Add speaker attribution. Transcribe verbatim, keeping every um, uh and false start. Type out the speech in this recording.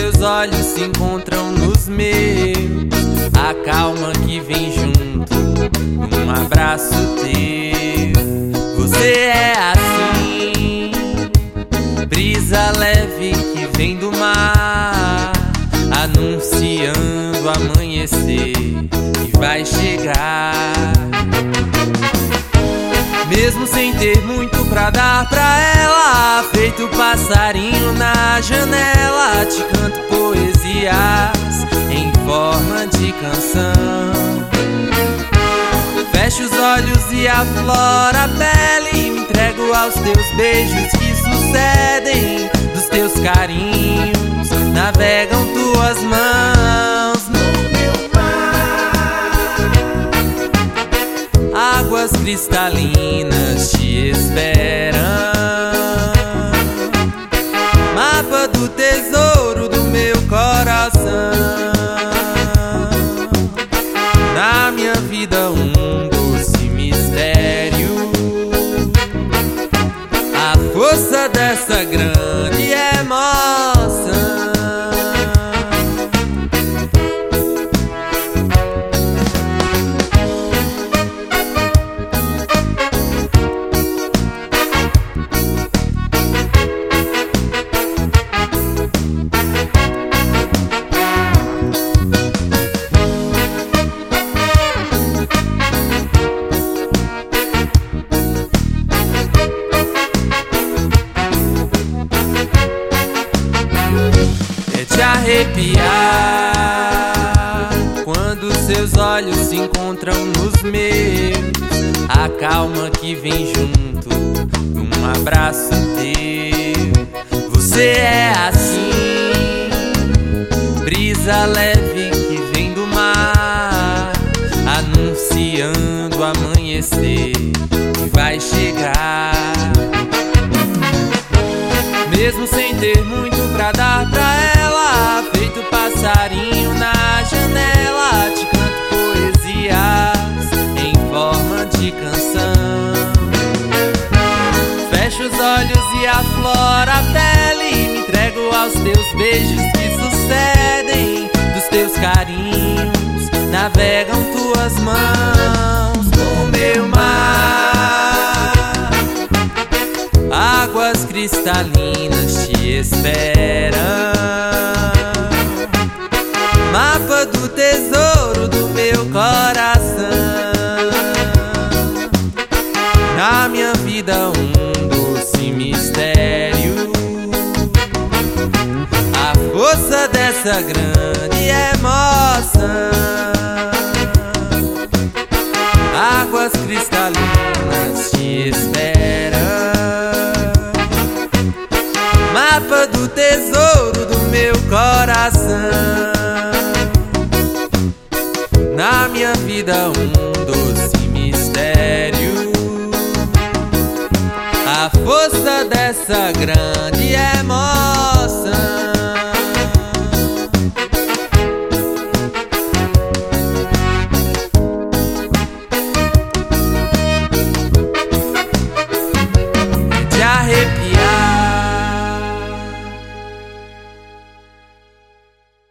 Speaker 1: seus olhos se encontram nos meus, a calma que vem junto num abraço teu. Você é assim, brisa leve que vem do mar, anunciando o amanhecer que vai chegar. Mesmo sem ter muito pra dar pra ela, feito passarinho na janela, te canto poesias em forma de canção. Fecho os olhos e afloro a pele, me entrego aos teus beijos que sucedem, dos teus carinhos navegam tuas mãos no meu mar. Águas cristalinas te esperam, mapa do tesouro do meu coração. Na minha vida um doce mistério, a força dessa grande emoção. Te arrepiar quando seus olhos se encontram nos meus, a calma que vem junto num abraço teu. Você é assim, brisa leve que vem do mar, anunciando o amanhecer que vai chegar. Mesmo sem ter muito pra dar pra ela, feito passarinho na janela, te canto poesias em forma de canção. Fecho os olhos e afloro a pele, me entrego aos teus beijos que sucedem, dos teus carinhos navegam tuas mãos no meu mar. Águas cristalinas te esperam, mapa do tesouro do meu coração. Na minha vida um doce mistério, a força dessa grande emoção. Águas cristalinas te esperam, mapa do tesouro do meu coração. Na minha vida um doce mistério, a força dessa grande emoção.